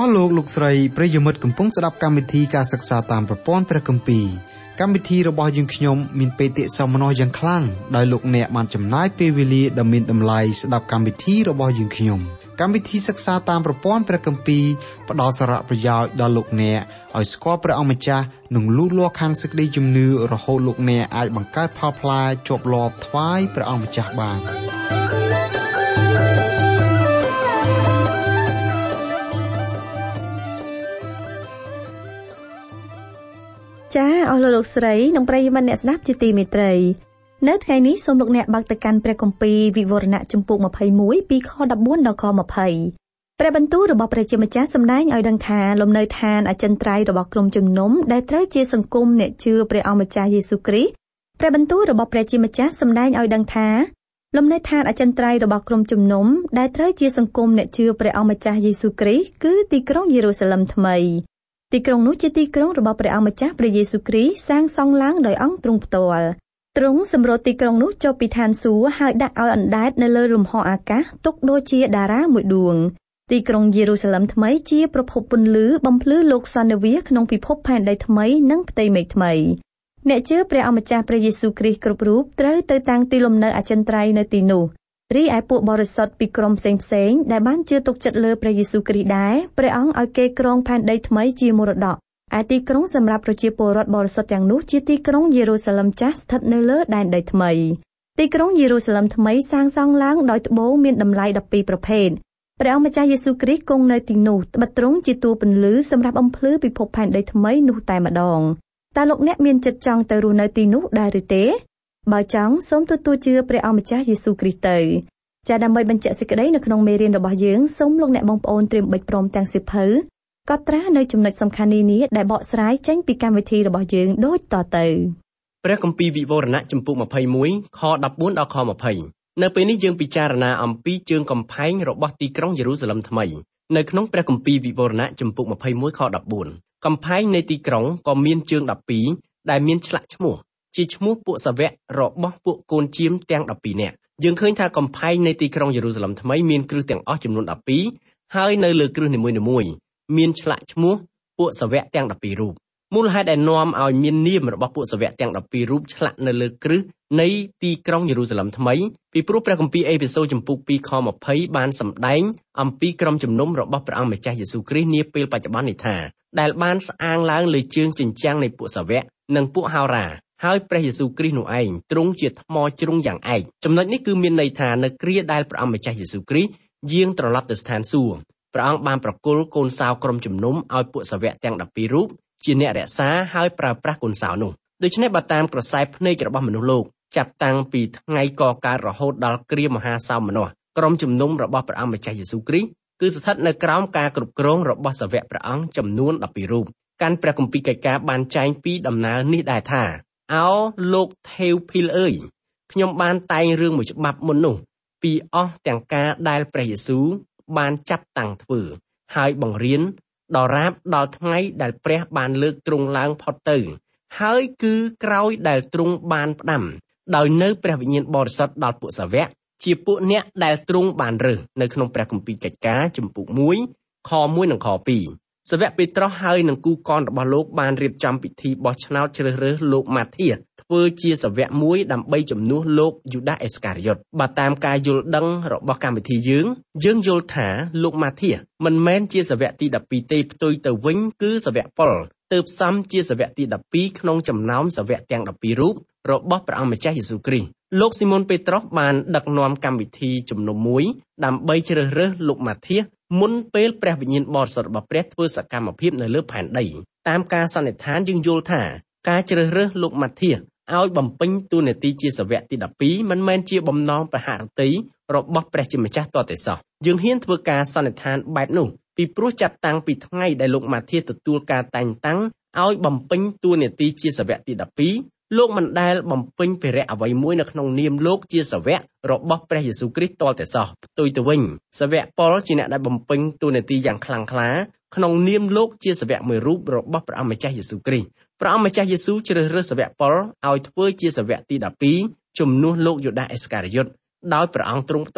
លោកស្រីប្រិយមិត្តកំពុងស្ដាប់កម្មវិធីការសិក្សាតាមប្រព័ន្ធព្រះគម្ពីរកម្មវិធីរបស់យើងខ្ញុំមានបេតិសោមនស្សយ៉ាងខ្លាំងដោយលោកអ្នកបានចំណាយពេលវេលាដ៏មានតម្លៃស្ដាប់កម្មវិធីរបស់យើងខ្ញុំកម្មវិធីសិក្សាតាមប្រព័ន្ធព្រះគម្ពីរផ្ដល់សារៈប្រយោជន៍ដល់លោកអ្នកឲ្យស្គាល់ព្រះអង្គម្ចាស់និងលូតលាស់ខាងសេចក្តីជំនឿរហូតលោកអ្នកអាចបង្កើតផលផ្លែជាប់លាប់ថ្វាយព្រះអង្គម្ចាស់បានចាអស់លោកស្រីនិងប្រិយមិត្តអ្នកស្ដាប់ជាទីមេត្រីនៅថ្ងៃនេះសូមលោកអ្នកបើកទៅកាន់ព្រះគម្ពីរវិវរណៈជំពូក21ពីខ14ដល់ខ20ព្រះបន្ទូលរបស់ព្រះជាម្ចាស់សម្ដែងឲ្យដឹងថាលំនៅឋានអចិន្ត្រៃយ៍របស់ក្រុមជំនុំដែលត្រូវជាសង្គមអ្នកជឿព្រះអង្គម្ចាស់យេស៊ូវគ្រីស្ទព្រះបន្ទូលរបស់ព្រះជាម្ចាស់សម្ដែងឲ្យដឹងថាលំនៅឋានអចិន្ត្រៃយ៍របស់ក្រុមជំនុំដែលត្រូវជាសង្គមអ្នកជឿព្រះអង្គម្ចាស់យេស៊ូវគ្រីស្ទគឺទីក្រុងយេរូសាឡឹមថ្មីទីក្រុងនោះជាទីក្រុងរបស់ព្រះអង្គម្ចាស់ព្រះយេស៊ូវគ្រីស្ទសាងសង់ឡើងដោយអង្គទ្រង់ផ្ទាល់ទ្រង់សម្រត់ទីក្រុងនោះចុះពីឋានសួគ៌ហើយដាក់ឲ្យអណ្ដែតនៅលើលំហអាកាសទុកដូចជាតារាមួយដួងទីក្រុងយេរូសាឡឹមថ្មីជាប្រភពពន្លឺបំភ្លឺលោកសន្និវាសក្នុងពិភពផែនដីថ្មីនិងផ្ទៃមេឃថ្មីអ្នកជឿព្រះអង្គម្ចាស់ព្រះយេស៊ូវគ្រីស្ទគ្រប់រូបត្រូវទៅតាំងទីលំនៅអចិន្ត្រៃយ៍នៅទីនោះរីឯពួកបរិសុទ្ធពីក្រុមផ្សេងៗដែលបានជឿទុកចិត្តលើព្រះយេស៊ូវគ្រីស្ទដែរព្រះអង្គឲ្យគេគ្រងផែនដីថ្មីជាមរតកឯទីក្រុងសម្រាប់ប្រជាពលរដ្ឋបរិសុទ្ធទាំងនោះជាទីក្រុងយេរូសាឡឹមចាស់ស្ថិតនៅលើដែនដីថ្មីទីក្រុងយេរូសាឡឹមថ្មីសាងសង់ឡើងដោយត្បូងមានតម្លៃ12ប្រភេទព្រះអង្គម្ចាស់យេស៊ូវគ្រីស្ទគង់នៅទីនោះត្បិតទ្រង់ជាតួពន្លឺសម្រាប់បំភ្លឺពិភពផែនដីថ្មីនោះតែម្ដងតើលោកអ្នកមានចិត្តចង់ទៅរស់នៅទីនោះដែរឬទេបើចង់សូមទទួលជឿព្រះអង្គម្ចាស់យេស៊ូវគ្រីស្ទទៅចាដើម្បីបញ្ជាក់សេចក្តីនៅក្នុងមេរៀនរបស់យើងសូមលោកអ្នកបងប្អូនត្រៀមបិចព្រមទាំងសៀវភៅកត់ត្រានៅចំណុចសំខាន់នេះដែលបកស្រាយចេញពីកម្មវិធីរបស់យើងដូចតទៅព្រះគម្ពីរវិវរណៈជំពូក21ខ14ដល់ខ20នៅពេលនេះយើងពិចារណាអំពីជើងកំផែងរបស់ទីក្រុងយេរូសាឡឹមថ្មីនៅក្នុងព្រះគម្ពីរវិវរណៈជំពូក21ខ14កំផែងនៃទីក្រុងក៏មានជើង12ដែលមានឆ្លាក់ឈ្មោះជាឈ្មោះពួកសាវករបស់ពួកកូនជាមទាំង12នាក់យើងឃើញថាកំផែងនៃទីក្រុងយេរូសាឡឹមថ្មីមានគ្រឹះទាំងអស់ចំនួន12ហើយនៅលើគ្រឹះនីមួយៗមានឆ្លាក់ឈ្មោះពួកសាវកទាំង12រូបមូលហេតុដែលនាំឲ្យមាននាមរបស់ពួកសាវកទាំង12រូបឆ្លាក់នៅលើគ្រឹះនៃទីក្រុងយេរូសាឡឹមថ្មីពីព្រោះព្រះគម្ពីរអេភេសូជំពូក2ខ20បានសម្ដែងអំពីក្រុមជំនុំរបស់ព្រះអង្គម្ចាស់យេស៊ូវគ្រីស្ទនាពេលបច្ចុប្បន្ននេះថាដែលបានស្អាងឡើងលើជើងជញ្ជាំងនៃពួកសាវកនិងពួកហោរាហើយព្រះយេស៊ូវគ្រីស្ទនោះឯងទ្រង់ជាថ្មជ្រុងយ៉ាងឯកចំណុចនេះគឺមានន័យថានៅគ្រាដែលព្រះអង្គម្ចាស់យេស៊ូវគ្រីស្ទយាងត្រឡប់ទៅស្ថានសួគ៌ព្រះអង្គបានប្រគល់កូនសោក្រុមជំនុំឲ្យពួកសាវកទាំង12រូបជាអ្នករក្សាហើយប្រើប្រាស់កូនសោនោះដូច្នេះបើតាមក្រសែភ្នែករបស់មនុស្សលោកចាប់តាំងពីថ្ងៃកកើតរហូតដល់គ្រាមហាសោមនស្សក្រុមជំនុំរបស់ព្រះអង្គម្ចាស់យេស៊ូវគ្រីស្ទគឺស្ថិតនៅក្រោមការគ្រប់គ្រងរបស់សាវកព្រះអង្គចំនួន12រូបកាន់ព្រះគម្ពីរកិច្ចការបានចែងពីដំណើរនេះដែរថាអោលោកថេវភីលអើយខ្ញុំបានតែងរឿងមួយច្បាប់មុននោះពីអស់ទាំងការដែលព្រះយេស៊ូវបានចាប់តាំងធ្វើហើយបង្រៀនដល់រាបដល់ថ្ងៃដែលព្រះបានលើកទ្រង់ឡើងផុតទៅហើយគឺក្រោយដែលទ្រង់បានផ្ដាំដោយនៅព្រះវិញ្ញាណបរិសុទ្ធដល់ពួកសាវកជាពួកអ្នកដែលទ្រង់បានរើសនៅក្នុងព្រះគម្ពីរកិច្ចការជំពូក1ខ1និងខ2សាវកពេត្រុសហើយនឹងគូកនរបស់លោកបានរៀបចំពិធីបោះឆ្នោតជ្រើសរើសលោកម៉ាធៀសធ្វើជាសាវកមួយដើម្បីជំនួសលោកយូដាអេសការីយ៉ុតបើតាមការយល់ដឹងរបស់កម្មវិធីយើងយល់ថាលោកម៉ាធៀសមិនមែនជាសាវកទី12ទេផ្ទុយទៅវិញគឺសាវកប៉ុលទើបសមជាសាវកទី12ក្នុងចំណោមសាវកទាំង12រូបរបស់ព្រះអង្គម្ចាស់យេស៊ូវគ្រីស្ទលោកស៊ីម៉ុនពេត្រុសបានដឹកនាំកម្មវិធីជំនុំមួយដើម្បីជ្រើសរើសលោកម៉ាធៀសមុនពេលព្រះវិញ្ញាណបរិសុទ្ធរបស់ព្រះធ្វើសកម្មភាពនៅលើផែនដីតាមការសន្និដ្ឋានយើងយល់ថាការជ្រើសរើសលោកម៉ាធៀសឲ្យបំពេញតួនាទីជាសាវកទី12មិនមែនជាបំណងប្រហារតីរបស់ព្រះជាម្ចាស់តតែសោះយើងហ៊ានធ្វើការសន្និដ្ឋានបែបនោះពីព្រោះចាប់តាំងពីថ្ងៃដែលលោកម៉ាធៀសទទួលការតែងតាំងឲ្យបំពេញតួនាទីជាសាវកទី12លោកមិនដែលបំពេញភារៈអ្វីមួយនៅក្នុងនាមលោកជាសាវករបស់ព្រះយេស៊ូវគ្រីស្ទតតែសោះផ្ទុយទៅវិញសាវកប៉ុលជាអ្នកដែលបំពេញតួនាទីយ៉ាងខ្លាំងក្លាក្នុងនាមលោកជាសាវកមួយរូបរបស់ព្រះអង្គម្ចាស់យេស៊ូវគ្រីស្ទព្រះអង្គម្ចាស់យេស៊ូវជ្រើសរើសសាវកប៉ុលឲ្យធ្វើជាសាវកទី12ជំនួសលោកយូដាអេសការីយ៉ុតដោយព្រះអង្គទ្រង់ផ្ទាល់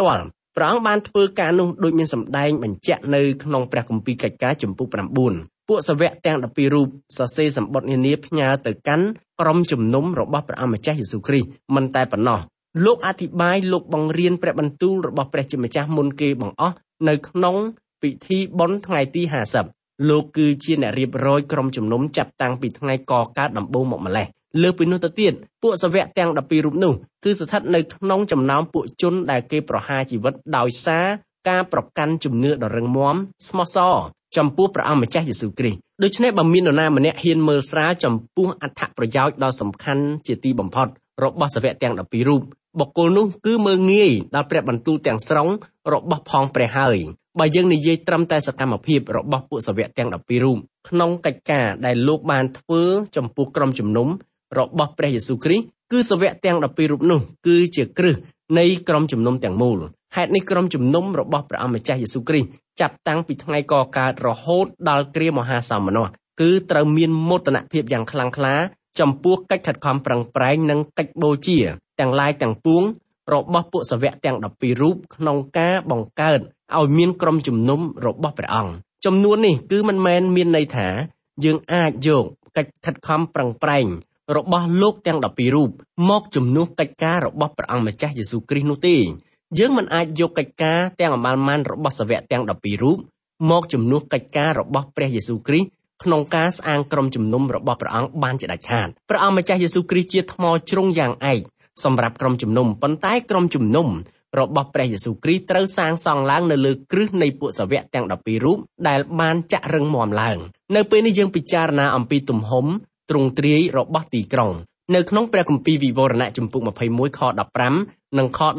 ព្រះអង្គបានធ្វើការនោះដូចមានសម្ដែងបញ្ជាក់នៅក្នុងព្រះគម្ពីរកិច្ចការជំពូក 9 ពួកសាវកទាំង12រូបសរសេរសម្បត្តិនានាផ្ញើទៅកាន់ក្រុមជំនុំរបស់ព្រះអង្គម្ចាស់យេស៊ូវគ្រីស្ទមិនតែប៉ុណ្ណោះលោកអធិប្បាយលោកបង្រៀនព្រះបន្ទូលរបស់ព្រះជាម្ចាស់មុនគេបង្អស់នៅក្នុងពិធីបុណ្យថ្ងៃទី50លោកគឺជាអ្នករៀបរយក្រុមជំនុំចាប់តាំងពីថ្ងៃកកើតដំបូងមកម្លេះលើពីនោះទៅទៀតពួកសាវកទាំង12រូបនោះគឺស្ថិតនៅក្នុងចំណោមពួកជនដែលគេប្រហារជីវិតដោយសារការប្រកាន់ជំនឿដ៏រឹងមាំស្មោះសរចំពោះព្រះអង្គម្ចាស់យេស៊ូវគ្រីស្ទដូច្នេះបើមាននរណាម្នាក់ហ៊ានមើលស្រាលចំពោះអត្ថប្រយោជន៍ដ៏សំខាន់ជាទីបំផុតរបស់សាវកទាំង12រូបបុគ្គលនោះគឺមើលងាយដល់ព្រះបន្ទូលទាំងស្រុងរបស់ផងព្រះហើយបើយើងនិយាយត្រឹមតែសកម្មភាពរបស់ពួកសាវកទាំង12រូបក្នុងកិច្ចការដែលលោកបានធ្វើចំពោះក្រុមជំនុំរបស់ព្រះយេស៊ូវគ្រីស្ទគឺសាវកទាំង12រូបនោះគឺជាគ្រឹះនៃក្រុមជំនុំទាំងមូលហេតុនេះក្រុមជំនុំរបស់ព្រះអង្គម្ចាស់យេស៊ូវគ្រីស្ទចាប់តាំងពីថ្ងៃកកើតរហូតដល់គ្រាមហាសោមនស្សគឺត្រូវមានមោទនភាពយ៉ាងខ្លាំងក្លាចំពោះកិច្ចខិតខំប្រឹងប្រែងនិងកិច្ចបូជាទាំងឡាយទាំងពួងរបស់ពួកសាវកទាំង12រូបក្នុងការបង្កើតឲ្យមានក្រុមជំនុំរបស់ព្រះអង្គចំនួននេះគឺមិនមែនមានន័យថាយើងអាចយកកិច្ចខិតខំប្រឹងប្រែងរបស់លោកទាំង12រូបមកជំនួសកិច្ចការរបស់ព្រះអង្គម្ចាស់យេស៊ូវគ្រីស្ទនោះទេយើងមិនអាចយកកិច្ចការទាំងអមាលម៉ានរបស់សាវកទាំង12រូបមកជំនួសកិច្ចការរបស់ព្រះយេស៊ូវគ្រីស្ទក្នុងការស្អាងក្រុមជំនុំរបស់ព្រះអង្គបានជាដាច់ខាតព្រះអង្គម្ចាស់យេស៊ូវគ្រីស្ទជាថ្មជ្រុងយ៉ាងឯកសម្រាប់ក្រុមជំនុំប៉ុន្តែក្រុមជំនុំរបស់ព្រះយេស៊ូវគ្រីស្ទត្រូវសាងសង់ឡើងនៅលើគ្រឹះនៃពួកសាវកទាំង12រូបដែលបានចាក់រឹងមាំឡើងនៅពេលនេះយើងពិចារណាអំពីទំហំទ្រង់ទ្រាយរបស់ទីក្រុងនៅក្នុងព្រះគម្ពីរវិវរណៈជំពូក21ខ15និងខ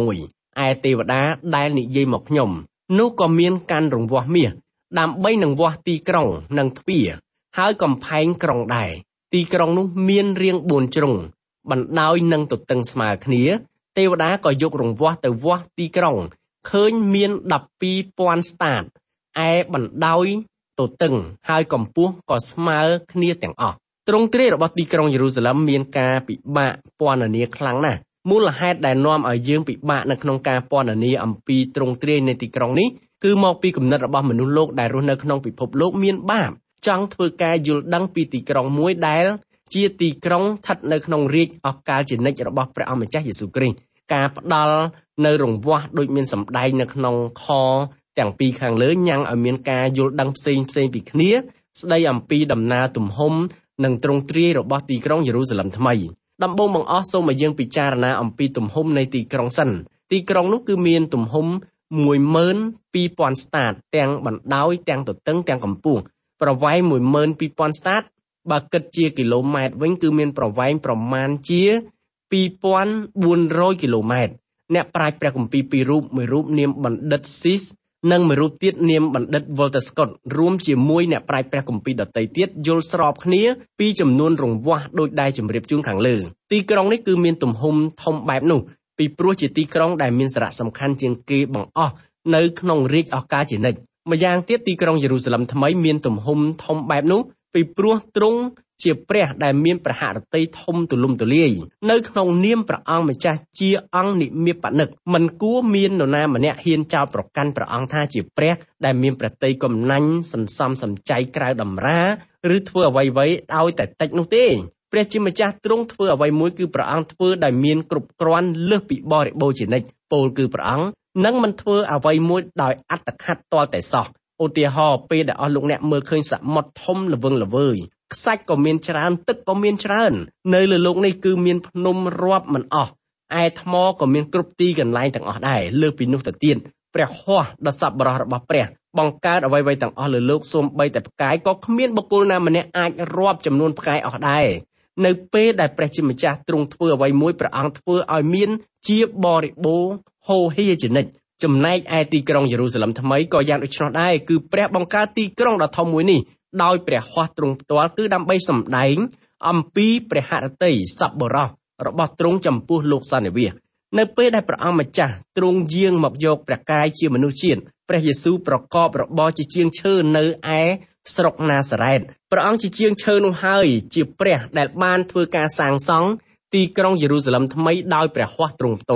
16ឯទេវតាដែលនិយាយមកខ្ញុំនោះក៏មានកាន់រង្វាស់មាសដើម្បីនឹងវាស់ទីក្រុងនិងទ្វារហើយកំផែងក្រុងដែរទីក្រុងនោះមានរាង4ជ្រុងបណ្ដោយនឹងទទឹងស្មើគ្នាទេវតាក៏យករង្វាស់ទៅវាស់ទីក្រុងឃើញមាន 12,000 ស្តាតឯបណ្ដោយទទឹងហើយកម្ពស់ក៏ស្មើគ្នាទាំងអស់ទ្រង់ទ្រាយរបស់ទីក្រុងយេរូសាឡឹមមានការពិបាកពណ៌នាខ្លាំងណាស់មូលហេតុដែលនាំឲ្យយើងពិបាកនៅក្នុងការពណ៌នាអំពីទ្រង់ទ្រាយនៃទីក្រុងនេះគឺមកពីគំនិតរបស់មនុស្សលោកដែលរស់នៅក្នុងពិភពលោកមានបាបចង់ធ្វើការយល់ដឹងពីទីក្រុងមួយដែលជាទីក្រុងស្ថិតនៅក្នុងរាជអកាលជានិច្ចរបស់ព្រះអង្គម្ចាស់យេស៊ូវគ្រីស្ទការផ្ដល់នៅរង្វាស់ដូចមានសម្ដែងនៅក្នុងខទាំងពីរខាងលើញ៉ាំងឲ្យមានការយល់ដឹងផ្សេងពីគ្នាស្ដីអំពីដំណើរទំហំនិងទ្រង់ទ្រាយរបស់ទីក្រុងយេរូសាឡឹមថ្មីដំបូងបង្អស់សូមឲ្យយើងពិចារណាអំពីទំហំនៃទីក្រុងសិនទីក្រុងនោះគឺមានទំហំ 12,000 ស្តាតទាំងបណ្ដោយទាំងទទឹងទាំងកម្ពស់ប្រវែង 12,000 ស្តាតបើគិតជាគីឡូម៉ែត្រវិញគឺមានប្រវែងប្រមាណជា 2,400 គីឡូម៉ែត្រអ្នកប្រាជ្ញព្រះគម្ពីរពីររូបមួយរូបនាមបណ្ឌិតស៊ីសនិងមួយរូបទៀតនាមបណ្ឌិតវ៉ុលតាស្កុតរួមជាមួយអ្នកប្រាជ្ញព្រះគម្ពីរដទៃទៀតយល់ស្របគ្នាពីចំនួនរង្វាស់ដូចដែលជម្រាបជូនខាងលើទីក្រុងនេះគឺមានទំហំធំបែបនោះពីព្រោះជាទីក្រុងដែលមានសារៈសំខាន់ជាងគេបង្អស់នៅក្នុងរាជអកាលជានិច្ចម្យ៉ាងទៀតទីក្រុងយេរូសាឡឹមថ្មីមានទំហំធំបែបនោះពីព្រោះទ្រង់ជាព្រះដែលមានព្រះហឫទ័យធំទូលំទូលាយនៅក្នុងនាមព្រះអង្គម្ចាស់ជាអង្គនិមិត្តបនិកមិនគួរមាននរណាម្នាក់ហ៊ានចោទប្រកាន់ព្រះអង្គថាជាព្រះដែលមានព្រះទ័យកំណាញ់សន្សំសំចៃក្រៅតម្រាឬធ្វើអ្វីៗឲ្យតែតិចនោះទេព្រះជាម្ចាស់ទ្រង់ធ្វើអ្វីមួយគឺព្រះអង្គធ្វើដោយមានគ្រប់គ្រាន់លើសពីបរិបូរជានិច្ចពោលគឺព្រះអង្គនឹងមិនធ្វើអ្វីមួយដោយអត្តឃាតទាល់តែសោះឧទាហរណ៍ពេលដែលអស់លោកអ្នកមើលឃើញសមុទ្រធំល្វឹងល្វើយខ្សាច់ក៏មានច្រើនទឹកក៏មានច្រើននៅលើโลกនេះគឺមានភ្នំរាប់មិនអស់ឯថ្មក៏មានគ្រប់ទីកន្លែងទាំងអស់ដែរលើពីនោះទៅទៀតព្រះហស្ថដ៏សប្បុរសរបស់ព្រះបង្កើតអ្វីៗទាំងអស់លើโลกសូម្បីតែផ្កាយក៏គ្មានបុគ្គលណាម្នាក់អាចរាប់ចំនួនផ្កាយអស់ដែរនៅពេលដែលព្រះជាម្ចាស់ទ្រង់ធ្វើអ្វីមួយព្រះអង្គធ្វើឲ្យមានជាបរិបូរណ៍ហូរហៀជានិច្ចចំណែកឯទីក្រុងយេរូសាឡឹមថ្មីក៏យ៉ាងដូច្នោះដែរគឺព្រះបង្កើតទីក្រុងដ៏ធំមួយនេះដោយព្រះហស្ថទ្រង់ផ្ទាល់គឺដើម្បីសម្ដែងអំពីព្រះហឫទ័យសប្បុរសរបស់ទ្រង់ចំពោះលោកសន្និវាសនៅពេលដែលព្រះអង្គម្ចាស់ទ្រង់យាងមកយកព្រះកាយជាមនុស្សជាតិព្រះយេស៊ូវប្រកបរបរជាជាងឈើនៅឯស្រុកណាសារ៉េតព្រះអង្គជាជាងឈើនោះហើយជាព្រះដែលបានធ្វើការសាងសង់ទីក្រុងយេរូសាឡឹមថ្មីដោយព្រះហស្ថទ្រង់ផ្ទាល់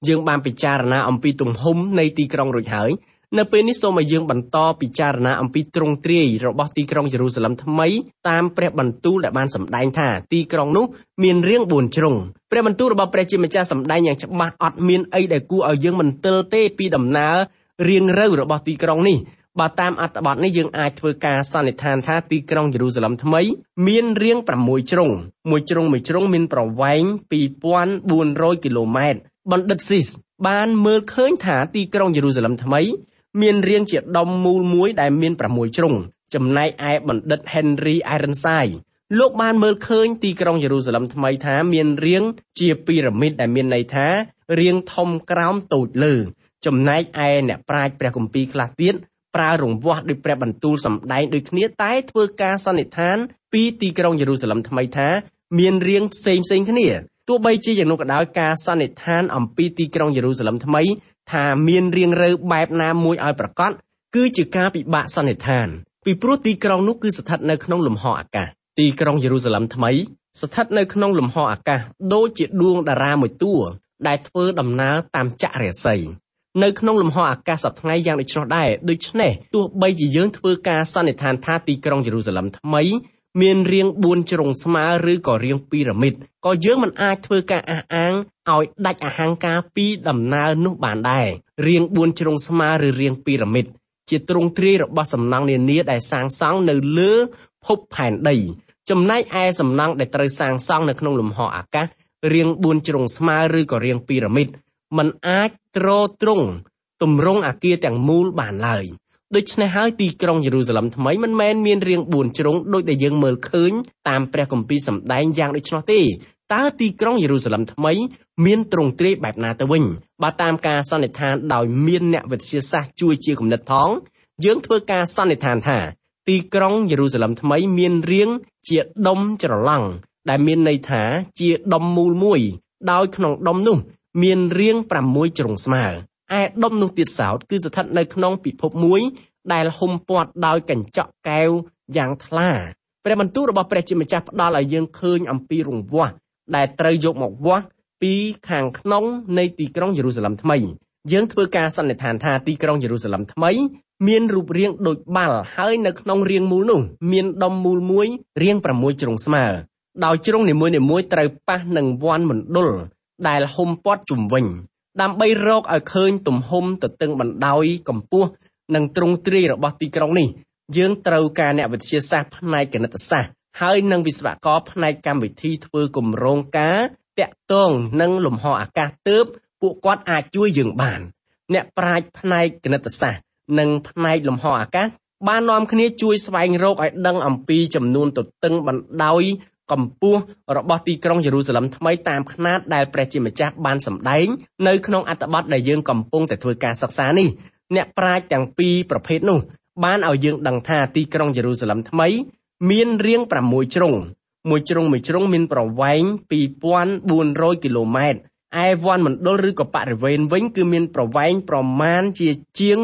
យើងបានពិចារណាអំពីទំហំនៃទីក្រុងរួចហើយនៅពេលនេះសូមឲ្យយើងបន្តពិចារណាអំពីទ្រង់ទ្រាយរបស់ទីក្រុងយេរូសាឡឹមថ្មីតាមព្រះបន្ទូលដែលបានសម្ដែងថាទីក្រុងនោះមានរាង4ជ្រុងព្រះបន្ទូលរបស់ព្រះជាម្ចាស់សម្ដែងយ៉ាងច្បាស់អត់មានអីដែលគួរឲ្យយើងមន្ទិលទេពីដំណើររាងរូវរបស់ទីក្រុងនេះបើតាមអត្ថបទនេះយើងអាចធ្វើការសន្និដ្ឋានថាទីក្រុងយេរូសាឡឹមថ្មីមានរាង6ជ្រុងមួយជ្រុងមានប្រវែង 2400 គីឡូម៉ែត្របណ្ឌិតស៊ីសបានមើលឃើញថាទីក្រុងយេរូសាឡឹមថ្មីមានរាងជាដុំមូលមួយដែលមាន6ជ្រុងចំណែកឯបណ្ឌិត Henry Ironside លោកបានមើលឃើញទីក្រុងយេរូសាឡឹមថ្មីថាមានរាងជាពីរ៉ាមីតដែលមានន័យថារាងធំក្រោមតូចលើចំណែកឯអ្នកប្រាជ្ញព្រះគម្ពីរខ្លះទៀតប្រើរង្វាស់ដោយព្រះបន្ទូលសម្ដែងដូចគ្នាតែធ្វើការសន្និដ្ឋានពីទីក្រុងយេរូសាឡឹមថ្មីថាមានរាងផ្សេងគ្នាទោះបីជាយ៉ាងនោះក៏ដោយការសន្និដ្ឋានអំពីទីក្រុងយេរូសាឡឹមថ្មីថាមានរាងរើបែបណាមួយឲ្យប្រកបគឺជាការពិបាកសន្និដ្ឋានពីព្រោះទីក្រុងនោះគឺស្ថិតនៅក្នុងលំហអាកាសទីក្រុងយេរូសាឡឹមថ្មីស្ថិតនៅក្នុងលំហអាកាសដូចជាដួងតារាមួយតួដែលធ្វើដំណើរតាមចក្ររាសីនៅក្នុងលំហអាកាសសប្តាហ៍យ៉ាងដូច្នោះដែរដូច្នេះទោះបីជាយើងធ្វើការសន្និដ្ឋានថាទីក្រុងយេរូសាឡឹមថ្មីមានរាង4ជ្រុងស្មើឬក៏រាងពីរ៉ាមីតក៏យើងមិនអាចធ្វើការអះអាងឲ្យដាច់អហង្ការពីដំណើរនោះបានដែររាង4ជ្រុងស្មើឬរាងពីរ៉ាមីតជាទ្រង់ទ្រាយរបស់សំណង់នានាដែលសាងសង់នៅលើភពផែនដីចំណែកឯសំណង់ដែលត្រូវសាងសង់នៅក្នុងលំហអាកាសរាង4ជ្រុងស្មើឬក៏រាងពីរ៉ាមីតมันអាចទ្រទ្រង់ទម្រង់អគារទាំងមូលបានឡើយដូច្នេះហើយទីក្រុងយេរូសាឡឹមថ្មីមិនមែនមានរាង4ជ្រុងដូចដែលយើងមើលឃើញតាមព្រះគម្ពីរសម្ដែងយ៉ាងដូច្នោះទេតើទីក្រុងយេរូសាឡឹមថ្មីមានទ្រង់ទ្រាយបែបណាទៅវិញបើតាមការសន្និដ្ឋានដោយមានអ្នកវិទ្យាសាស្ត្រជួយជាគំនិតផងយើងធ្វើការសន្និដ្ឋានថាទីក្រុងយេរូសាឡឹមថ្មីមានរាងជាដុំច្រឡំដែលមានន័យថាជាដុំមូលមួយដោយក្នុងដុំនោះមានរាង6ជ្រុងស្មើឯដុំនោះទៀតសោតគឺស្ថិតនៅក្នុងពិភពមួយដែលហ៊ុមព័ទ្ធដោយកញ្ចក់កែវយ៉ាងថ្លាព្រះបន្ទូលរបស់ព្រះជាម្ចាស់ផ្ដល់ឲ្យយើងឃើញអំពីរង្វាស់ដែលត្រូវយកមកវាស់ពីខាងក្នុងនៃទីក្រុងយេរូសាឡឹមថ្មីយើងធ្វើការសន្និដ្ឋានថាទីក្រុងយេរូសាឡឹមថ្មីមានរូបរាងដូចបាល់ហើយនៅក្នុងរាងមូលនោះមានដុំមូលមួយរាង6ជ្រុងស្មើដោយជ្រុងនីមួយៗត្រូវប៉ះនឹងវ័នមណ្ឌលដែលហ៊ុមព័ទ្ធជុំវិញដើម្បីរកឲ្យឃើញទំហំទទឹងបណ្ដោយកម្ពស់និងទ្រង់ទ្រាយរបស់ទីក្រុងនេះយើងត្រូវការអ្នកវិទ្យាសាស្ត្រផ្នែកគណិតសាស្ត្រហើយនិងវិស្វករផ្នែកកម្មវិធីធ្វើគម្រោងការតាក់ទងនឹងលំហអាកាសទើបពួកគាត់អាចជួយយើងបានអ្នកប្រាជ្ញផ្នែកគណិតសាស្ត្រនិងផ្នែកលំហអាកាសបាននាំគ្នាជួយស្វែងរកឲ្យដឹងអំពីចំនួនទទឹងបណ្ដោយកម្ពស់របស់ទីក្រុងយេរូសាឡឹមថ្មីតាមຂ្នាតដែលព្រះជាម្ចាស់បានសម្ដែងនៅក្នុងអត្ថបទដែលយើងកំពុងតែធ្វើការសិក្សានេះអ្នកប្រាជ្ញទាំងពីរប្រភេទនោះបានឲ្យយើងដឹងថាទីក្រុងយេរូសាឡឹមថ្មីមានរាង6ជ្រុងមួយជ្រុងមានប្រវែង 2400 គីឡូម៉ែត្រឯវ័នមណ្ឌលឬក៏បរិវេណវិញគឺមានប្រវែងប្រមាណជាជាង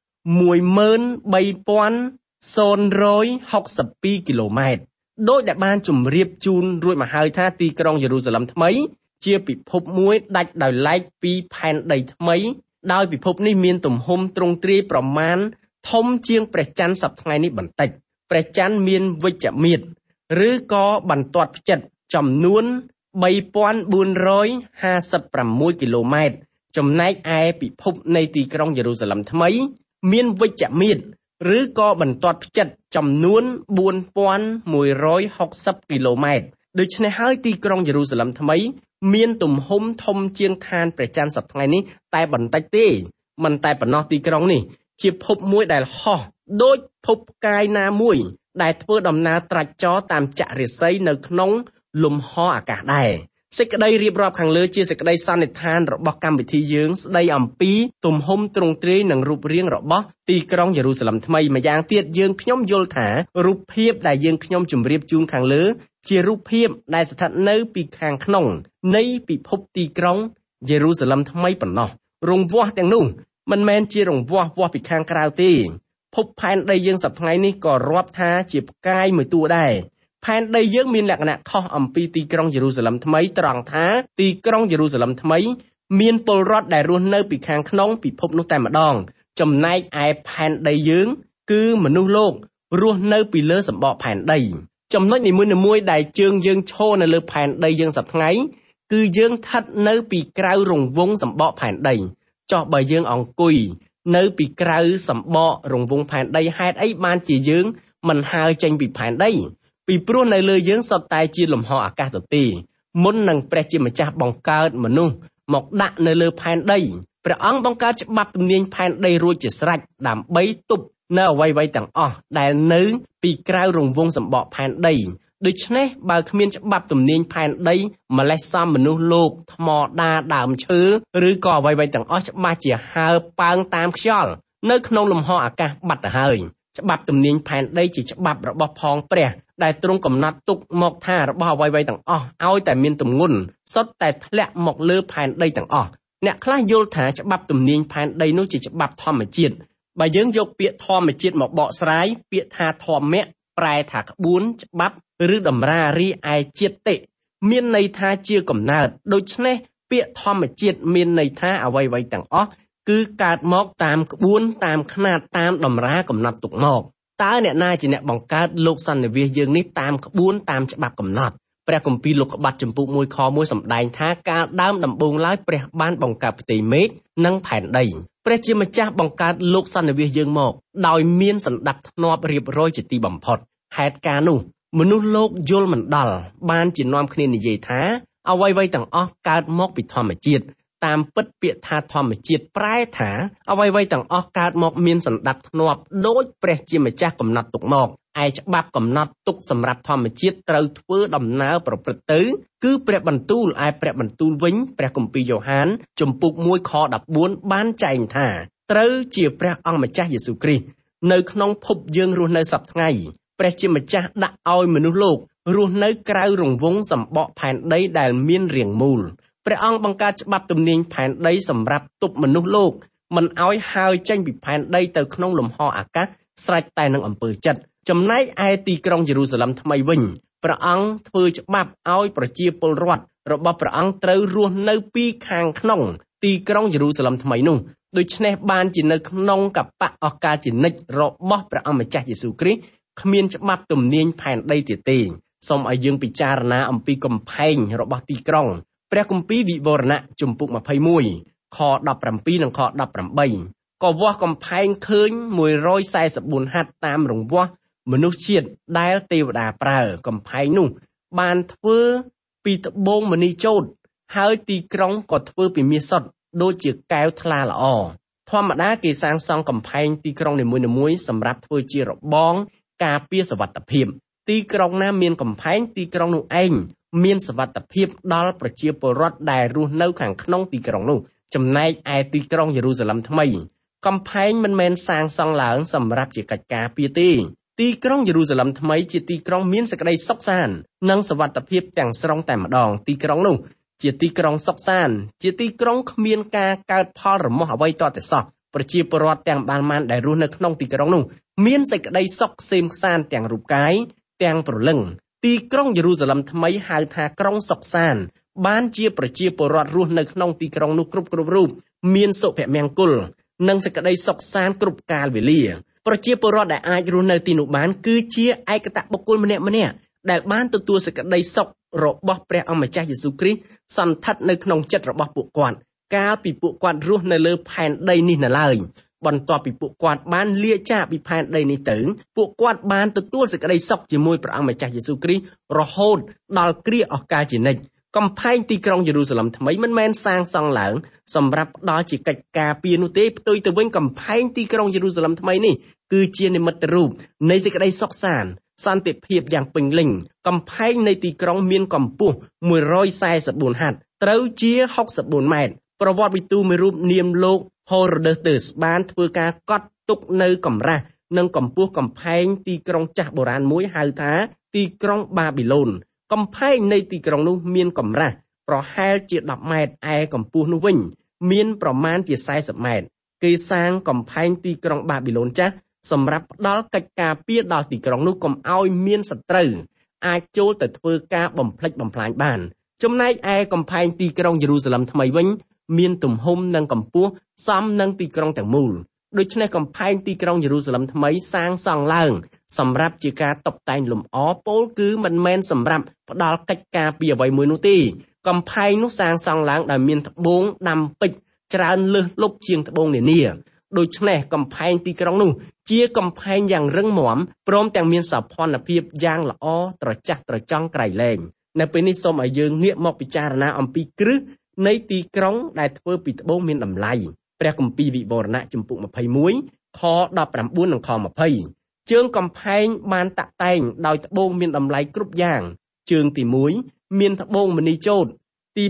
13062 គីឡូម៉ែត្រដោយដែលបានជម្រាបជូនរួចមកហើយថាទីក្រុងយេរូសាឡឹមថ្មីជាពិភពមួយដាច់ដោយឡែកពីផែនដីថ្មីដោយពិភពនេះមានទំហំទ្រង់ទ្រាយប្រមាណធំជាងព្រះច័ន្ទសប្តាហ៍ថ្ងៃនេះបន្តិចព្រះច័ន្ទមានវិជ្ជមាត្រឬក៏បន្ទាត់ផ្ចិតចំនួន 3456 គីឡូម៉ែត្រចំណែកឯពិភពនៃទីក្រុងយេរូសាឡឹមថ្មីមានវិជ្ជមាត្រឬក៏បន្ទាត់ផ្ចិតចំនួន 4160 គីឡូម៉ែត្រដូច្នេះហើយទីក្រុងយេរូសាឡឹមថ្មីមានទំហំធំជាងឋានព្រះច័ន្ទសប្តាហ៍ថ្ងៃនេះតែបន្តិចទេមិនតែប៉ុណ្ណោះទីក្រុងនេះជាភពមួយដែលហោះដូចភពផ្កាយណាមួយដែលធ្វើដំណើរត្រាច់ចរតាមចក្ររាសីនៅក្នុងលំហអាកាសដែរសេចក្តីរៀបរាប់ខាងលើជាសេចក្តីសន្និដ្ឋានរបស់កម្មវិធីយើងស្តីអំពីទំហំទ្រង់ទ្រាយនិងរូបរាងរបស់ទីក្រុងយេរូសាឡឹមថ្មីម្យ៉ាងទៀតយើងខ្ញុំយល់ថារូបភាពដែលយើងខ្ញុំជម្រាបជូនខាងលើជារូបភាពដែលស្ថិតនៅពីខាងក្នុងនៃពិភពទីក្រុងយេរូសាឡឹមថ្មីប៉ុណ្ណោះរង្វាស់ទាំងនោះមិនមែនជារង្វាស់ពីខាងក្រៅទេភពផែនដីយើងសប្តាហ៍ថ្ងៃនេះក៏រាប់ថាជាផ្កាយមួយតួដែរផែនដីយើងមានលក្ខណៈខុសអំពីទីក្រុងយេរូសាឡឹមថ្មីត្រង់ថាទីក្រុងយេរូសាឡឹមថ្មីមានពលរដ្ឋដែលរស់នៅពីខាងក្នុងពិភពនោះតែម្ដងចំណែកឯផែនដីយើងគឺមនុស្សលោករស់នៅពីលើសម្បកផែនដីចំណុចនីមួយៗដែលជើងយើងឈរនៅលើផែនដីយើងសប្តាហ៍ថ្ងៃគឺយើងស្ថិតនៅពីក្រៅរង្វង់សម្បកផែនដីចុះបើយើងអង្គុយនៅពីក្រៅសម្បករង្វង់ផែនដីហេតុអីបានជាយើងមិនហើរចេញពីផែនដីពីព្រោះនៅលើយើងសុទ្ធតែជាលំហអាកាសទទេមុននឹងព្រះជាម្ចាស់បង្កើតមនុស្សមកដាក់នៅលើផែនដីព្រះអង្គបង្កើតច្បាប់ទំនាញផែនដីរួចជាស្រេចដើម្បីទប់នៅអ្វីៗទាំងអស់ដែលនៅពីក្រៅរង្វង់សម្បកផែនដីដូច្នេះបើគ្មានច្បាប់ទំនាញផែនដីម្លេះសំមនុស្សលោកថ្មដាដើមឈើឬក៏អ្វីៗទាំងអស់ច្បាស់ជាហើរប៉ើងតាមខ្យល់នៅក្នុងលំហអាកាសបាត់ទៅហើយច្បាប់ទំនាញផែនដីជាច្បាប់របស់ផងព្រះដែលទ្រង់កំណត់ទុកមកថារបស់អ្វីៗទាំងអស់ឲ្យតែមានទម្ងន់សុទ្ធតែធ្លាក់មកលើផែនដីទាំងអស់អ្នកខ្លះយល់ថាច្បាប់ទំនាញផែនដីនោះជាច្បាប់ធម្មជាតិបើយើងយកពាក្យធម្មជាតិមកបកស្រាយពាក្យថាធម្មៈប្រែថាក្បួនច្បាប់ឬតម្រារីឯជាតិមានន័យថាជាកំណើតដូច្នេះពាក្យធម្មជាតិមានន័យថាអ្វីៗទាំងអស់គឺកើតមកតាមក្បួនតាមខ្នាតតាមតម្រាកំណត់ទុកមកតើអ្នកណាជាអ្នកបង្កើតលោកសន្និវាសយើងនេះតាមក្បួនតាមច្បាប់កំណត់ព្រះគម្ពីរលោកុបាតចំពុក1ខ1សម្ដែងថាកាលដើមដំបូងឡើយព្រះបានបង្កើតផ្ទៃមេឃនិងផែនដីព្រះជាម្ចាស់បង្កើតលោកសន្និវាសយើងមកដោយមានសណ្ដាប់ធ្នាប់រៀបរយជាទីបំផុតហេតុការនោះមនុស្សលោកយល់មិនដល់បានជានាំគ្នានិយាយថាអ្វីៗទាំងអស់កើតមកពីធម្មជាតិតាមពិតពាក្យថាធម្មជាតិប្រែថាអ្វីៗទាំងអស់កើតមកមានសណ្ដាប់ធ្នាប់ដោយព្រះជាម្ចាស់កំណត់ទុកមកឯច្បាប់កំណត់ទុកសម្រាប់ធម្មជាតិត្រូវធ្វើដំណើរប្រព្រឹត្តទៅគឺព្រះបន្ទូលឯព្រះបន្ទូលវិញព្រះគម្ពីរយ៉ូហានជំពូក1ខ14បានចែងថាត្រូវជាព្រះអង្គម្ចាស់យេស៊ូវគ្រីស្ទនៅក្នុងភពយើងរស់នៅសប្តាហ៍ថ្ងៃព្រះជាម្ចាស់ដាក់ឲ្យមនុស្សលោករស់នៅក្រៅរង្វង់សម្បកផែនដីដែលមានរាងមូលព្រះអង្គបង្កើតច្បាប់ទំនាញផែនដីសម្រាប់ទប់មនុស្សលោកមិនឲ្យហើរចេញពីផែនដីទៅក្នុងលំហអាកាសស្រេចតែនឹងអំពើចិត្តចំណែកឯទីក្រុងយេរូសាឡិមថ្មីវិញព្រះអង្គធ្វើច្បាប់ឲ្យប្រជាពលរដ្ឋរបស់ព្រះអង្គត្រូវរស់នៅពីខាងក្នុងទីក្រុងយេរូសាឡិមថ្មីនោះដូច្នេះបានជានៅក្នុងកបៈអកាលជានិច្ចរបស់ព្រះអង្គម្ចាស់យេស៊ូវគ្រីស្ទគ្មានច្បាប់ទំនាញផែនដីទៀតទេសូមឲ្យយើងពិចារណាអំពីកំផែងរបស់ទីក្រុងព្រះគម្ពីរវិវរណៈជំពូក21ខ17និងខ18ក៏វាស់កំផែងឃើញ144ហត្ថតាមរង្វាស់មនុស្សជាតិដែលទេវតាប្រើកំផែងនោះបានធ្វើពីត្បូងមណីចោតហើយទីក្រុងក៏ធ្វើពីមាសសុទ្ធដូចជាកែវថ្លាល្អធម្មតាគេសាងសង់កំផែងទីក្រុងនីមួយៗសម្រាប់ធ្វើជារបងការពារសុវត្ថិភាពទីក្រុងណាមានកំផែងទីក្រុងនោះឯងមានសុវត្ថិភាពដល់ប្រជាពលរដ្ឋដែលរស់នៅខាងក្នុងទីក្រុងនោះចំណែកឯទីក្រុងយេរូសាឡិមថ្មីកំផែងមិនមែនសាងសង់ឡើងសម្រាប់ជាកិច្ចការពារទេទីក្រុងយេរូសាឡិមថ្មីជាទីក្រុងមានសេចក្តីសុខសាន្តនិងសុវត្ថិភាពទាំងស្រុងតែម្ដងទីក្រុងនោះជាទីក្រុងសុខសាន្តជាទីក្រុងគ្មានការកើតផលរមាស់អ្វីទាល់តែសោះប្រជាពលរដ្ឋទាំងបានដែលរស់នៅក្នុងទីក្រុងនោះមានសេចក្តីសុខក្សេមក្សាន្តទាំងរូបកាយទាំងព្រលឹងទីក្រុងយេរូសាឡិមថ្មីហៅថាក្រុងសុខសាន្តបានជាប្រជាពលរដ្ឋរស់នៅក្នុងទីក្រុងនោះគ្រប់រូបមានសុភមង្គលនិងសេចក្តីសុខសាន្តគ្រប់កាលវេលាប្រជាពលរដ្ឋដែលអាចរស់នៅទីនោះបានគឺជាឯកតបុគ្គលម្នាក់ដែលបានទទួលសេចក្តីសុខរបស់ព្រះអម្ចាស់យេស៊ូវគ្រីស្ទសន្ធិដ្ឋនៅក្នុងចិត្តរបស់ពួកគាត់កាលពីពួកគាត់រស់នៅលើផែនដីនេះនៅឡើយបន្ទាប់ពីពួកគាត់បានលាចាកពីផែនដីនេះទៅពួកគាត់បានទទួលសេចក្តីសុខជាមួយព្រះអង្គម្ចាស់យេស៊ូវគ្រីស្ទរហូតដល់គ្រាអកាលជានិច្ចកំផែងទីក្រុងយេរូសាឡិមថ្មីមិនមែនសាងសង់ឡើងសម្រាប់ផ្ដល់ជាកិច្ចការពារនោះទេផ្ទុយទៅវិញកំផែងទីក្រុងយេរូសាឡិមថ្មីនេះគឺជានិមិត្តរូបនៃសេចក្តីសុខសាន្តសន្តិភាពយ៉ាងពេញលេញកំផែងនៃទីក្រុងមានកម្ពស់144ហត្ថត្រូវជា64ម៉ែត្រប្រវត្តិវិទូមួយរូបនាមលោក Herodotus បានធ្វើការកត់ទុកនៅកម្រាស់និងកម្ពស់កំផែងទីក្រុងចាស់បុរាណមួយហៅថាទីក្រុងបាប៊ីឡូនកំផែងនៃទីក្រុងនោះមានកម្រាស់ប្រហែលជា10ម៉ែត្រឯកម្ពស់នោះវិញមានប្រមាណជា40ម៉ែត្រគេសាងកំផែងទីក្រុងបាប៊ីឡូនចាស់សម្រាប់ផ្ដល់កិច្ចការពារដល់ទីក្រុងនោះកុំឲ្យមានសត្រូវអាចចូលទៅធ្វើការបំផ្លិចបំផ្លាញបានចំណែកឯកំផែងទីក្រុងយេរូសាឡិមថ្មីវិញមានទំហំនិងកម្ពស់សមនឹងទីក្រុងទាំងមូលដូច្នេះកំផែងទីក្រុងយេរូសាឡិមថ្មីសាងសង់ឡើងសម្រាប់ជាការតុបតែងលម្អពោលគឺមិនមែនសម្រាប់ផ្ដល់កិច្ចការពីអ្វីមួយនោះទេកំផែងនោះសាងសង់ឡើងដោយមានត្បូងដាំពេជ្រច្រើនលើសលប់ជាងត្បូងនានាដូច្នេះកំផែងទីក្រុងនោះជាកំផែងយ៉ាងរឹងមាំព្រមទាំងមានសោភ័ណភាពយ៉ាងល្អត្រចះត្រចង់ក្រៃលែងនៅពេលនេះសូមឲ្យយើងងាកមកពិចារណាអំពីគ្រឹះនៃទីក្រុងដែលធ្វើពីត្បូងមានតម្លៃព្រះគម្ពីរវិវរណៈជំពូក21ខ19និងខ20ជើងកំផែងបានតាក់តែងដោយត្បូងមានតម្លៃគ្រប់យ៉ាងជើងទី1មានត្បូងមណីចោតទី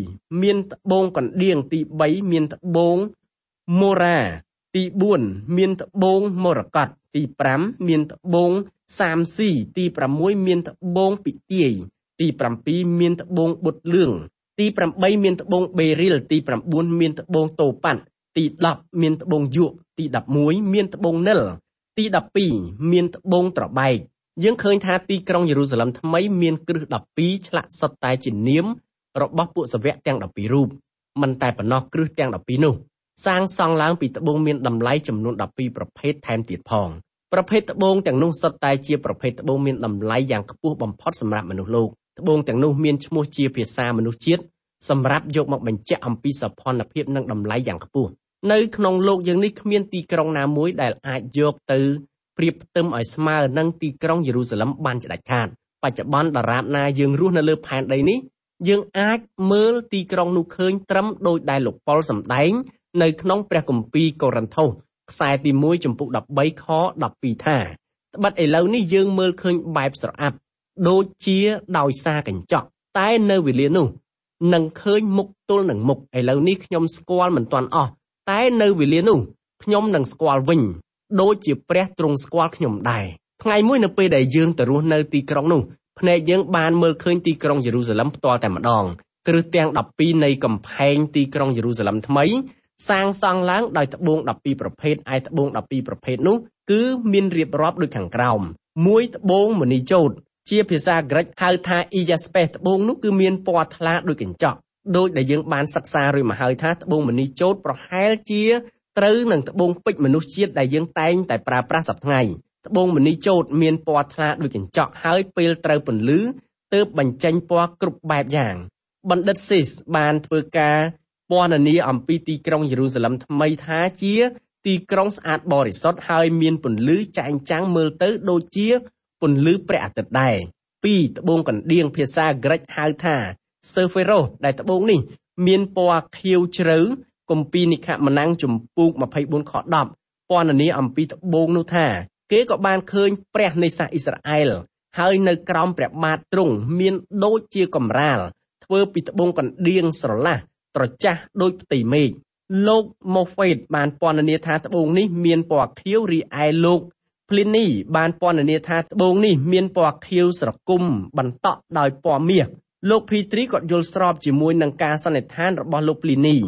2មានត្បូងកណ្ដៀងទី3មានត្បូងម៉ូរ៉ាទី4មានត្បូងមរកតទី5មានត្បូងសាមស៊ីទី6មានត្បូងពិទាយទី7មានត្បូងបុត្រលឿងទី8មានត្បូងបេរីលទី9មានត្បូងតូប៉ាត់ទី10មានត្បូងយក់ទី11មានត្បូងនិលទី12មានត្បូងត្របែកយើងឃើញថាទីក្រុងយេរូសាឡិមថ្មីមានគ្រឹះ12ឆ្លាក់សុទ្ធតែជានាមរបស់ពួកសាវកទាំង12រូបមិនតែប៉ុណ្ណោះគ្រឹះទាំង12នោះសាងសង់ឡើងពីត្បូងមានតម្លៃចំនួន12ប្រភេទថែមទៀតផងប្រភេទត្បូងទាំងនោះសុទ្ធតែជាប្រភេទត្បូងមានតម្លៃយ៉ាងខ្ពស់បំផុតសម្រាប់មនុស្សលោកត្បូងទាំងនោះមានឈ្មោះជាភាសាមនុស្សជាតិសម្រាប់យកមកបញ្ជាក់អំពីសោភ័ណភាពនិងតម្លៃយ៉ាងខ្ពស់នៅក្នុងโลกយើងនេះគ្មានទីក្រុងណាមួយដែលអាចយកទៅប្រៀបផ្ទឹមឲ្យស្មើនឹងទីក្រុងយេរូសាឡិមបានជាដាច់ខាតបច្ចុប្បន្នដរាបណាយើងរស់នៅលើផែនដីនេះយើងអាចមើលទីក្រុងនោះឃើញត្រឹមដោយដែលលោកប៉ុលសម្ដែងនៅក្នុងព្រះគម្ពីរកូរិនថូសខ្សែទី1ចំពុក13ខ12ថាត្បិតឥឡូវនេះយើងមើលឃើញបែបស្រអាប់ដូចជាដោយសារកញ្ចក់តែនៅវេលានោះនឹងឃើញមុខទល់នឹងមុខឥឡូវនេះខ្ញុំស្គាល់មិនទាន់អស់តែនៅវេលានោះខ្ញុំនឹងស្គាល់វិញដូចជាព្រះទ្រង់ស្គាល់ខ្ញុំដែរថ្ងៃមួយនៅពេលដែលយើងទៅរស់នៅទីក្រុងនោះភ្នែកយើងបានមើលឃើញទីក្រុងយេរូសាឡិមផ្ទាល់តែម្ដងគ្រឹះទាំង12នៃកំផែងទីក្រុងយេរូសាឡិមថ្មីសាងសង់ឡើងដោយត្បូង12ប្រភេទឯត្បូង12ប្រភេទនោះគឺមានរៀបរាប់ដូចខាងក្រោមមួយត្បូងមណីចោតជាភាសាក្រិកហៅថា Iaspes ត្បូងនោះគឺមានពណ៌ថ្លាដូចកញ្ចក់ដោយដែលយើងបានសិក្សារួចមកហើយថាត្បូងមណីចោតប្រហែលជាត្រូវនឹងត្បូងពេជ្រមនុស្សជាតិដែលយើងតែងតែប្រើប្រាស់សប្តាហ៍ថ្ងៃត្បូងមណីចោតមានពណ៌ថ្លាដូចកញ្ចក់ហើយពេលត្រូវពន្លឺទើបបញ្ចេញពណ៌គ្រប់បែបយ៉ាងបណ្ឌិតស៊ីសបានធ្វើការពណ៌នាអំពីទីក្រុងយេរូសាឡិមថ្មីថាជាទីក្រុងស្អាតបរិសុទ្ធហើយមានពន្លឺចែងចាំងមើលទៅដូចជាពន្លឺព្រះអាទិត្យដែរ2ត្បូងកណ្ដៀងភាសាក្រិកហៅថា Sephiros ដែលត្បូងនេះមានពណ៌ខៀវជ្រៅគម្ពីរនិខមណាំងជំពូក24ខ10ពណ៌នាអំពីត្បូងនោះថាគេក៏បានឃើញព្រះនៃសាសអ៊ីស្រាអែលហើយនៅក្រោមព្រះបាទទ្រង់មានដូចជាកម្រាលធ្វើពីត្បូងកណ្ដៀងស្រឡះត្រចះដូចផ្ទៃមេឃលោកម៉ូហ្វេតបានពណ៌នាថាត្បូងនេះមានពណ៌ខៀវរីឯលោកភ្លីនីបានពណ៌នាថាត្បូងនេះមានពណ៌ខៀវស្រគំបន្តក់ដោយពណ៌មាសលោកភីត្រីក៏យល់ស្របជាមួយនឹងការសន្និដ្ឋានរបស់លោកភ្លីនី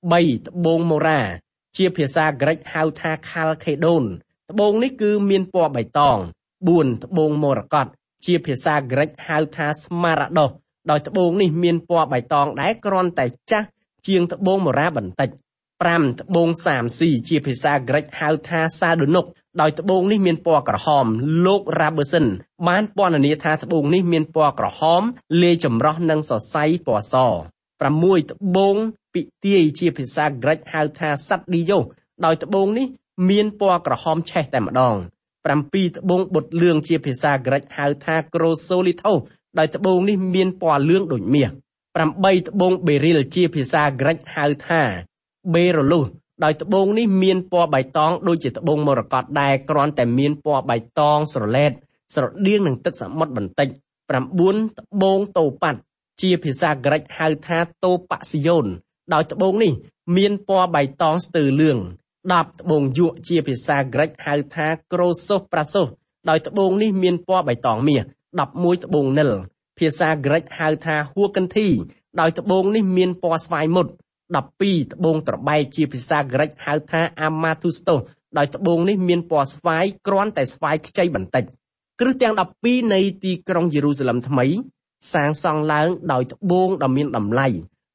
3ត្បូងម៉ូរ៉ាជាភាសាក្រិកហៅថាខាល់ខេដូនត្បូងនេះគឺមានពណ៌បៃតង4ត្បូងមរកតជាភាសាក្រិកហៅថាស្មារ៉ាដោសដោយត្បូងនេះមានពណ៌បៃតងដែរគ្រាន់តែចាស់ជាងត្បូងម៉ូរ៉ាបន្តិច5ត្បូងសាមស៊ីជាភាសាក្រិកហៅថាសាដូនុកដោយត្បូងនេះមានពណ៌ក្រហមលោករ៉ាបឺសិនបានពណ៌នាថាត្បូងនេះមានពណ៌ក្រហមលាយចម្រោះនឹងសរសៃពណ៌ស6ត្បូងពិទាយជាភាសាក្រិកហៅថាសាត់ឌីយ៉ូដោយត្បូងនេះមានពណ៌ក្រហមឆេះតែម្ដង7ត្បូងបុត្រលឿងជាភាសាក្រិកហៅថាក្រូសូលីថូដោយត្បូងនេះមានពណ៌លឿងដូចមាស8ត្បូងបេរីលជាភាសាក្រិកហៅថាបេរ៉ូលូសដោយត្បូងនេះមានពណ៌បៃតងដូចជាត្បូងមរកតដែរគ្រាន់តែមានពណ៌បៃតងស្រឡែតស្រដៀងនឹងទឹកសមុទ្របន្តិច9ត្បូងតូប៉ាត់ជាភាសាក្រិកហៅថាតូប៉ាស៊ីយ៉ូនដោយត្បូងនេះមានពណ៌បៃតងស្ទើរលឿង10ត្បូងយក់ជាភាសាក្រិកហៅថាក្រូសូសប្រាសូសដោយត្បូងនេះមានពណ៌បៃតងមាស11ត្បូងនិលភាសាក្រិកហៅថាហួកិនធីដោយត្បូងនេះមានពណ៌ស្វាយមុត12ត្បូងត្របែកជាភាសាក្រិកហៅថាអាម៉ាទូស្តូសដោយត្បូងនេះមានពណ៌ស្វាយគ្រាន់តែស្វាយខ្ចីបន្តិចគ្រឹះទាំង12នៃទីក្រុងយេរូសាឡិមថ្មីសាងសង់ឡើងដោយត្បូងដ៏មានតម្លៃ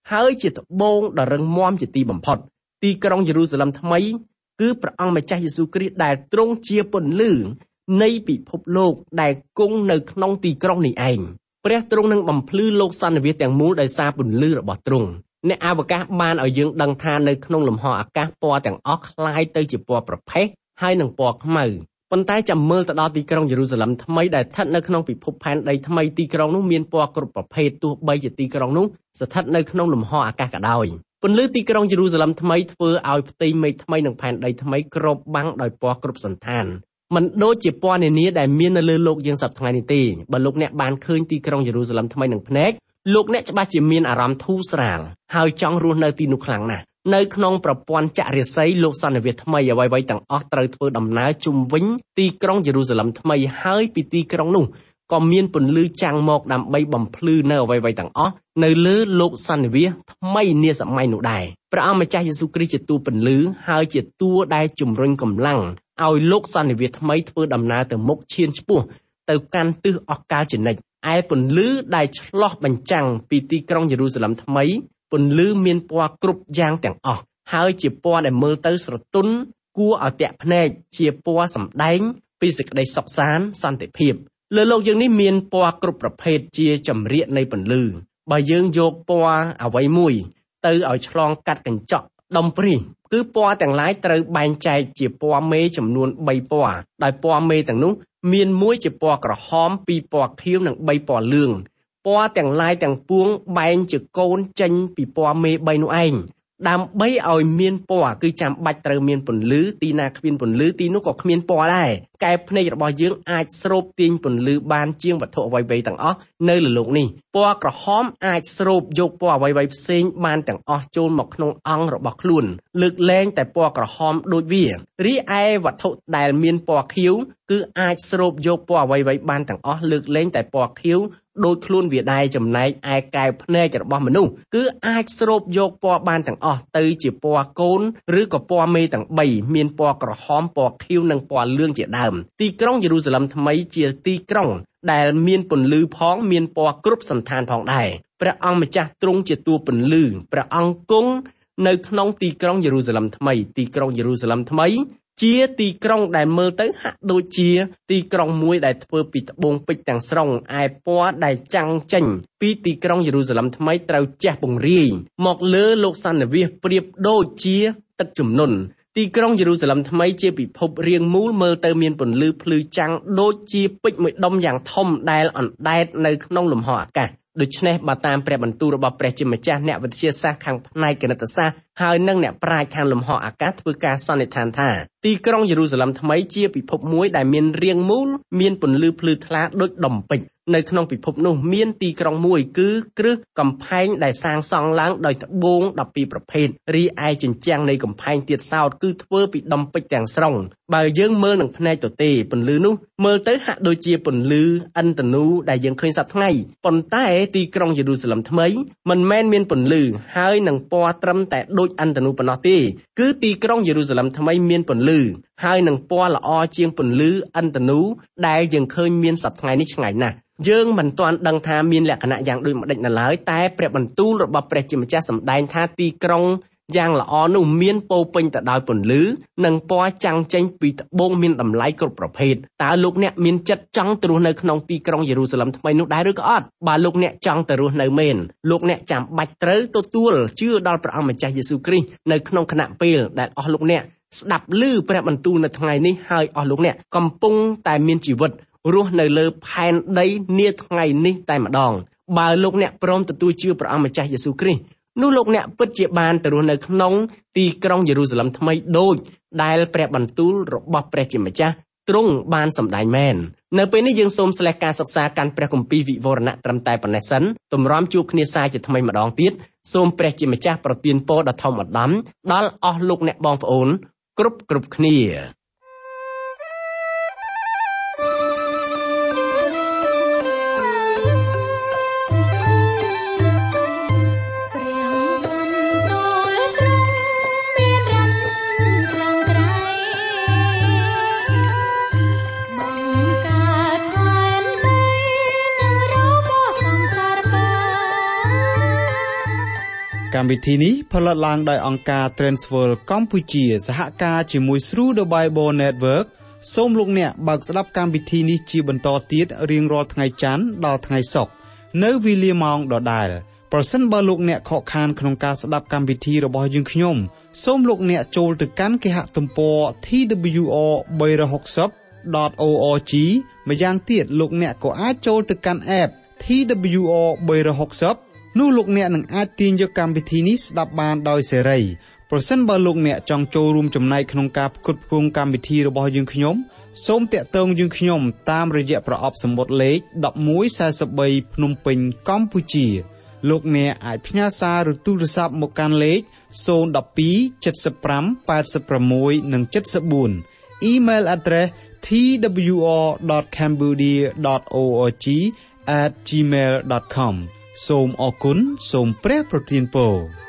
ហើយជាត្បូងដ៏រឹងមាំជាទីបំផុតទីក្រុងយេរូសាឡិមថ្មីគឺព្រះអង្គម្ចាស់យេស៊ូវគ្រីស្ទដែលទ្រង់ជាពន្លឺនៃពិភពលោកដែលគង់នៅក្នុងទីក្រុងនេះឯងព្រះទ្រង់នឹងបំភ្លឺលោកសន្និវាសទាំងមូលដោយសារពន្លឺរបស់ទ្រង់អ្នកអវកាសបានឲ្យយើងដឹងថានៅក្នុងលំហអាកាសពណ៌ទាំងអស់คล้ายទៅជាពណ៌ប្រផេះហើយនឹងពណ៌ខ្មៅប៉ុន្តែចាំមើលទៅដល់ទីក្រុងយេរូសាឡិមថ្មីដែលស្ថិតនៅក្នុងពិភពផែនដីថ្មីទីក្រុងនោះមានពណ៌គ្រប់ប្រភេទទោះបីជាទីក្រុងនោះស្ថិតនៅក្នុងលំហអាកាសក៏ដោយពន្លឺទីក្រុងយេរូសាឡិមថ្មីធ្វើឲ្យផ្ទៃមេឃថ្មីនិងផែនដីថ្មីគ្របបាំងដោយពណ៌គ្រប់សន្តានមិនដូចជាពណ៌នានាដែលមាននៅលើលោកយើងសប្តាហ៍ថ្ងៃនេះទេបើលោកអ្នកបានឃើញទីក្រុងយេរូសាឡិមថ្មីនឹងភ្នែកលោកអ្នកច្បាស់ជាមានអារម្មណ៍ធូរស្រាលហើយចង់រស់នៅទីនោះខ្លាំងណាស់នៅក្នុងប្រព័ន្ធចក្រាស័យលោកសន្និវាសថ្មីអ្វីៗទាំងអស់ត្រូវធ្វើដំណើរជុំវិញទីក្រុងយេរូសាឡិមថ្មីហើយពីទីក្រុងនោះក៏មានពន្លឺចាំងមកដើម្បីបំភ្លឺនៅអ្វីៗទាំងអស់នៅលើលោកសន្និវាសថ្មីនាសម័យនោះដែរព្រះអង្គម្ចាស់យេស៊ូវគ្រីស្ទជាតួពន្លឺហើយជាតួដែលជំរុញកម្លាំងឲ្យលោកសន្និវាសថ្មីធ្វើដំណើរទៅមុខឈានឆ្ពោះទៅកាន់ទិសអស់កលជានិច្ចឯពន្លឺដែលឆ្លុះបញ្ចាំងពីទីក្រុងយេរូសាឡិមថ្មីពន្លឺមានពណ៌គ្រប់យ៉ាងទាំងអស់ហើយជាពណ៌ដែលមើលទៅស្រទន់គួរឲ្យទាក់ភ្នែកជាពណ៌សម្ដែងពីសេចក្តីសុខសាន្តសន្តិភាពលើโลกយើងនេះមានពណ៌គ្រប់ប្រភេទជាចម្រៀកនៃពន្លឺបើយើងយកពណ៌អ្វីមួយទៅឲ្យឆ្លងកាត់កញ្ចក់ដុំព្រីសគឺពណ៌ទាំងឡាយត្រូវបែងចែកជាពណ៌មេចំនួន3ពណ៌ដោយពណ៌មេទាំងនោះមានមួយជាពណ៌ក្រហម2ពណ៌ខៀវនិង3ពណ៌លឿងពណ៌ទាំងឡាយទាំងពួងបែងជាកូនចេញពីពណ៌មេ3នោះឯងដើម្បីឲ្យមានពណ៌គឺចាំបាច់ត្រូវមានពន្លឺទីណាគ្មានពន្លឺទីនោះក៏គ្មានពណ៌ដែរកែភ្នែករបស់យើងអាចស្រូបទាញពន្លឺបានជាងវត្ថុអ្វីៗទាំងអស់នៅលើโลกនេះពណ៌ក្រហមអាចស្រូបយកពណ៌អ្វីៗផ្សេងបានទាំងអស់ចូលមកក្នុងអង្គរបស់ខ្លួនលើកលែងតែពណ៌ក្រហមដូចវារីឯវត្ថុដែលមានពណ៌ខៀវគឺអាចស្រូបយកពណ៌អ្វីៗបានទាំងអស់លើកលែងតែពណ៌ខៀវដូចខ្លួនវាដែរចំណែកឯកែវភ្នែករបស់មនុស្សគឺអាចស្រូបយកពណ៌បានទាំងអស់ទៅជាពណ៌កូនឬក៏ពណ៌មេទាំង3មានពណ៌ក្រហមពណ៌ខៀវនិងពណ៌លឿងជាដើមទីក្រុងយេរូសាឡិមថ្មីជាទីក្រុងដែលមានពន្លឺផងមានពណ៌គ្រប់សន្តានផងដែរព្រះអង្គម្ចាស់ទ្រង់ជាតួពន្លឺព្រះអង្គគង់នៅក្នុងទីក្រុងយេរូសាឡិមថ្មីទីក្រុងយេរូសាឡិមថ្មីជាទីក្រុងដែលមើលទៅហាក់ដូចជាទីក្រុងមួយដែលធ្វើពីត្បូងពេជ្រទាំងស្រុងឯពណ៌ដែលចាំងចេញពីទីក្រុងយេរូសាឡិមថ្មីត្រូវជះពង្រាយមកលើលោកសន្និវាសប្រៀបដូចជាទឹកជំនន់ទីក្រុងយេរូសាឡិមថ្មីជាពិភពរាងមូលមើលទៅមានពន្លឺភ្លឺចាំងដូចជាពេជ្រមួយដុំយ៉ាងធំដែលអណ្ដែតនៅក្នុងលំហអាកាសដូច្នេះបើតាមព្រះបន្ទូលរបស់ព្រះជាម្ចាស់អ្នកវិទ្យាសាស្ត្រខាងផ្នែកគណិតសាស្ត្រហើយនិងអ្នកប្រាជ្ញខាងលំហអាកាសធ្វើការសន្និដ្ឋានថាទីក្រុងយេរូសាឡិមថ្មីជាពិភពមួយដែលមានរាងមូលមានពន្លឺភ្លឺថ្លាដូចដុំពេជ្រនៅក្នុងពិភពនោះមានទីក្រុងមួយគឺគ្រឹះកំផែងដែលសាងសង់ឡើងដោយត្បូង12ប្រភេទរីឯជញ្ជាំងនៃកំផែងទៀតសោតគឺធ្វើពីដុំពេជ្រទាំងស្រុងបើយើងមើលនឹងភ្នែកទទេពន្លឺនោះមើលទៅហាក់ដូចជាពន្លឺឥន្ទនូដែលយើងឃើញសប្តាហ៍ថ្ងៃប៉ុន្តែទីក្រុងយេរូសាឡិមថ្មីមិនមែនមានពន្លឺហើយនឹងពណ៌ត្រឹមតែដូចឥន្ទនូប៉ុណ្ណោះទេគឺទីក្រុងយេរូសាឡិមថ្មីមានពន្លឺហើយនឹងពណ៌ល្អជាងពន្លឺឥន្ទនូដែលយើងឃើញមានសប្តាហ៍ថ្ងៃនេះឆ្ងាយណាស់យើងមិនទាន់ដឹងថាមានលក្ខណៈយ៉ាងដូចម្តេចនៅឡើយតែព្រះបន្ទូលរបស់ព្រះជាម្ចាស់សម្ដែងថាទីក្រុងយ៉ាងល្អនោះមានពោពេញទៅដោយពន្លឺនិងពណ៌ចាំងចេញពីត្បូងមានតម្លៃគ្រប់ប្រភេទតើលោកអ្នកមានចិត្តចង់ទៅរស់នៅក្នុងទីក្រុងយេរូសាឡិមថ្មីនោះដែរឬក៏អត់បើលោកអ្នកចង់ទៅរស់នៅមែនលោកអ្នកចាំបាច់ត្រូវទទួលជឿដល់ព្រះអង្គម្ចាស់យេស៊ូវគ្រីស្ទនៅក្នុងខណៈពេលដែលអស់លោកអ្នកស្ដាប់ឮព្រះបន្ទូលនៅថ្ងៃនេះហើយអស់លោកអ្នកកំពុងតែមានជីវិតរស់នៅលើផែនដីនាថ្ងៃនេះតែម្ដងបើលោកអ្នកព្រមទទួលជឿព្រះអង្គម្ចាស់យេស៊ូវគ្រីស្ទនោះលោកអ្នកពិតជាបានទៅរស់នៅក្នុងទីក្រុងយេរូសាឡិមថ្មីដូចដែលព្រះបន្ទូលរបស់ព្រះជាម្ចាស់ទ្រង់បានសម្ដែងមែននៅពេលនេះយើងសូមស្លេះការសិក្សាកាន់ព្រះគម្ពីរវិវរណៈត្រឹមតែប៉ុណ្ណេះសិនទម្រាំជួបគ្នាសាជាថ្មីម្ដងទៀតសូមព្រះជាម្ចាស់ប្រទានពរដ៏ធំឧត្តមដល់អស់លោកអ្នកបងប្អូនគ្រប់គ្នាកម្មវិធីនេះផលិតឡើងដោយអង្គការ Transworld កម្ពុជាសហការជាមួយ Through the Bible Network សូមលោកអ្នកបើកស្ដាប់កម្មវិធីនេះជាបន្តទៀតរៀងរាល់ថ្ងៃច័ន្ទដល់ថ្ងៃសុក្រនៅវេលាម៉ោងដដែលប្រសិនបើលោកអ្នកខកខានក្នុងការស្ដាប់កម្មវិធីរបស់យើងខ្ញុំសូមលោកអ្នកចូលទៅកាន់គេហទំព័រ twr360.org ម្យ៉ាងទៀតលោកអ្នកក៏អាចចូលទៅកាន់ app TWR 360នោះលោកអ្នកនឹងអាចទាញយកកម្មវិធីនេះស្ដាប់បានដោយសេរីប្រសិនបើលោកអ្នកចង់ចូលរួមចំណែកក្នុងការផ្គត់ផ្គង់កម្មវិធីរបស់យើងខ្ញុំសូមតាក់ទងយើងខ្ញុំតាមរយៈប្រអប់សម្បត្តិលេខ1143ភ្នំពេញកម្ពុជាលោកអ្នកអាចផ្ញើសារឬទូរស័ព្ទមកកាន់លេខ012 75 86 និង 74 Email address twr.cambodia.org@gmail.com សូមអរគុណសូមព្រះប្រទានពរ